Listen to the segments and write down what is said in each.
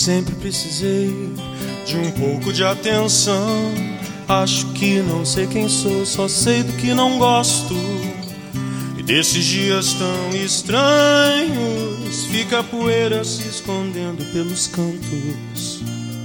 Sempre precisei de um pouco de atenção. Acho que não sei quem sou, só sei do que não gosto. E desses dias tão estranhos, fica a poeira se escondendo pelos cantos.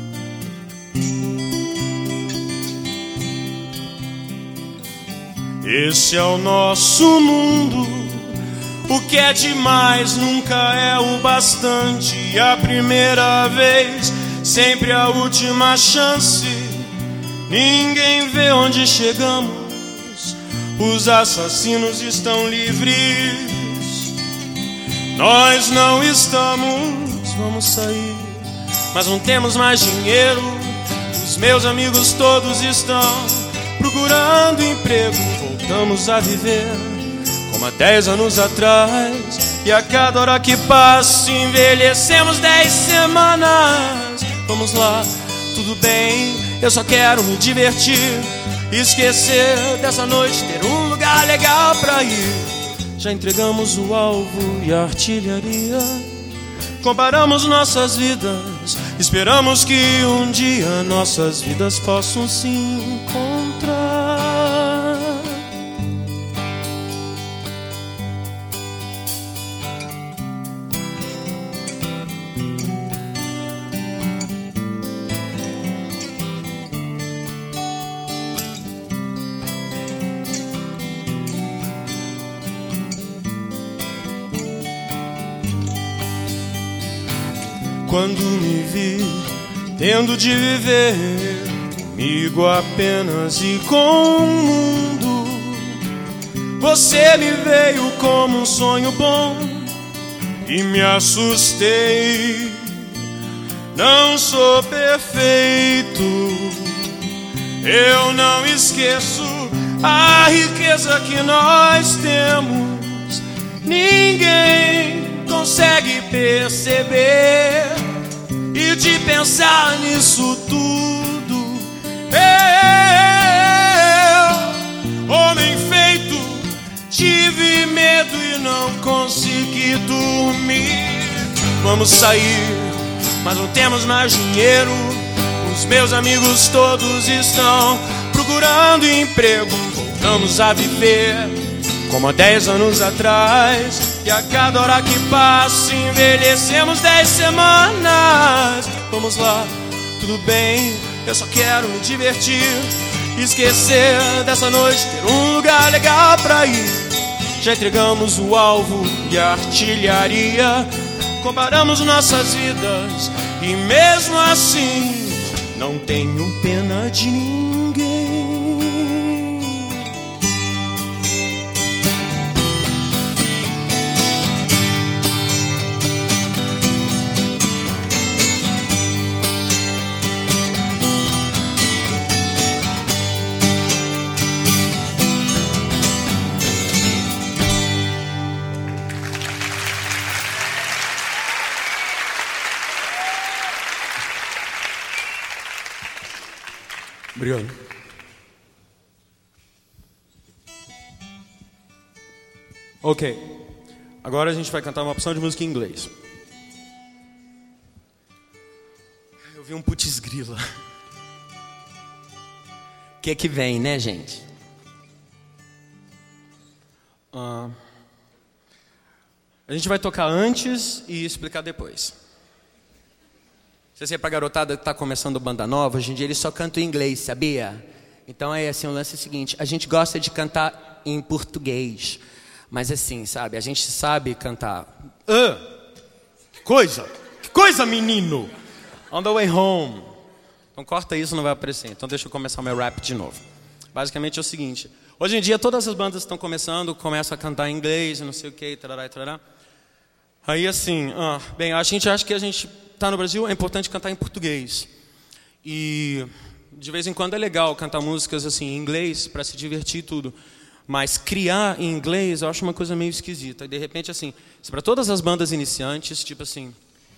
Esse é o nosso mundo. O que é demais nunca é o bastante. A primeira vez, sempre a última chance. Ninguém vê onde chegamos. Os assassinos estão livres. Nós não estamos. Vamos sair, mas não temos mais dinheiro. Os meus amigos todos estão procurando emprego. Voltamos a viver como há 10 anos atrás. E a cada hora que passa envelhecemos 10 semanas. Vamos lá, tudo bem, eu só quero me divertir, esquecer dessa noite, ter um lugar legal pra ir. Já entregamos o alvo e a artilharia. Comparamos nossas vidas, esperamos que um dia nossas vidas possam se encontrar. Quando me vi tendo de viver comigo apenas e com o mundo, você me veio como um sonho bom e me assustei. Não sou perfeito, eu não esqueço a riqueza que nós temos. Ninguém consegue perceber, e de pensar nisso tudo, eu, homem feito, tive medo e não consegui dormir. Vamos sair, mas não temos mais dinheiro. Os meus amigos todos estão procurando emprego. Voltamos a viver como há 10 anos atrás. E a cada hora que passa envelhecemos 10 semanas. Vamos lá, tudo bem, eu só quero me divertir, esquecer dessa noite, ter um lugar legal pra ir. Já entregamos o alvo e a artilharia. Comparamos nossas vidas e mesmo assim não tenho pena de ninguém. Obrigado. Ok, agora a gente vai cantar uma opção de música em inglês. Eu vi um putz grila. O que vem, né, gente? A gente vai tocar antes e explicar depois. Se você é pra garotada que tá começando banda nova, hoje em dia eles só cantam em inglês, sabia? Então é assim, o lance é o seguinte: a gente gosta de cantar em português, mas assim, sabe, a gente sabe cantar. Que coisa, menino! On the way home. Então corta isso, não vai aparecer. Então deixa eu começar o meu rap de novo. Basicamente é o seguinte: hoje em dia todas as bandas estão começam a cantar em inglês, não sei o que, tarará, tarará. Aí assim, bem, a gente acha que a gente tá no Brasil, é importante cantar em português. E de vez em quando é legal cantar músicas assim em inglês para se divertir e tudo. Mas criar em inglês eu acho uma coisa meio esquisita. E de repente assim, se para todas as bandas iniciantes, tipo assim,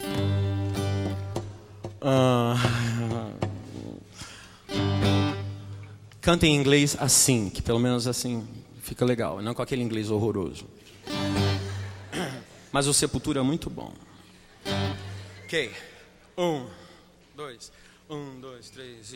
cantem em inglês assim, que pelo menos assim fica legal, não com aquele inglês horroroso. Mas o Sepultura é muito bom. Ok, 1, 2, 1, 2, 3 e...